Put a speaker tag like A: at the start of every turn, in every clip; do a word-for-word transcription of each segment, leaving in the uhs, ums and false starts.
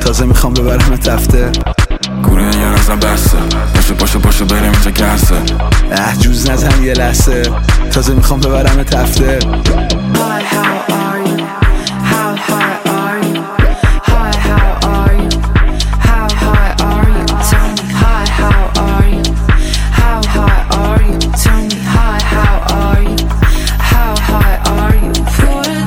A: تازه میخوام ببرم تفته
B: گوره یه نزم بسته پاشو پاشو پاشو بریم اینجا گسته
A: اه جوز نزن یه لحظه تازه میخوام ببرم تفته
C: Hi, how are you? How high are you? Hi, how are you? How high are you? Tell me, hi, how are you? How high are you? Tell me, hi, how are you? How high are you? For a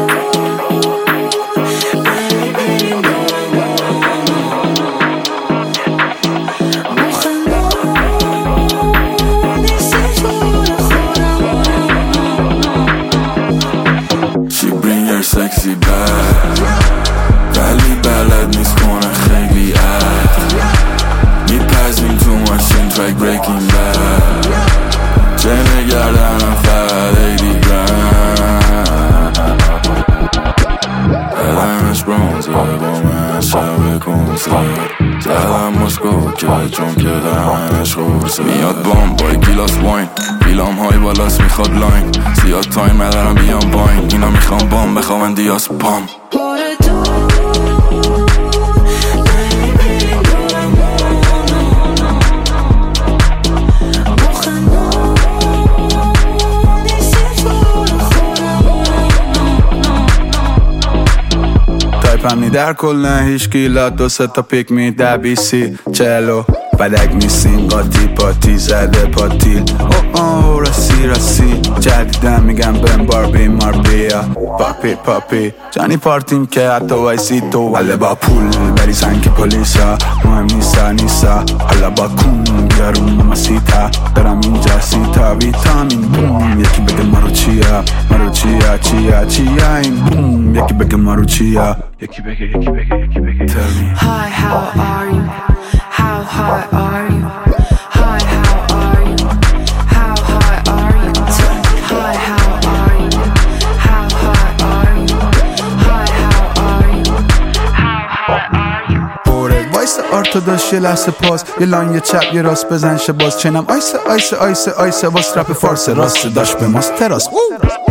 B: sexy bad ولی بلد نیست کنه خیلی عد میپزیم تو ماشین ترک بریکینگ بد چه نگردنم فقط ایدی گرم بدنش برونزه با من شب کنسه زدم مسکو که چون که دهنش خورسه میاد بام با گیلاس واین بیلام های بالاست میخواد لاین زیاد تایم ندارم بیام باین اینا میخوام بام بخوام دیاس پام
A: تایپم در کل نه هیچ گیلا دو سه تا پیک می ده بیسی چلو بدک نیستیم قاطی پاتی زده پاتیل او او رسی رسی جدیدم میگم بهم باربی مار بیا پاپی پاپی جانی پارتیم که حتی وایسی تو حالا با پول بری سنگ پلیسا مهم نیستا نیستا حالا با کون بیارون ممسیتا برم اینجا سیتا ویتامین بوم یکی بگه مارو چیا مارو چیا چیا چیا این بوم یکی بگه مارو چیا یکی بگه یکی بگه یکی بگه Tell me
C: Hi, how are you? How high are you? Hi, how are you? How high are you? Tell me, hi, how are you? How high are you? Hi, how are you? How high are you?
A: بوره وایس ارتوداش یه لحظه پاس یه لان یه چپ یه راست بزن شه باز چنم آیسه آیسه آیسه آیسه واس رپ فارس راست داشت به ماست تراس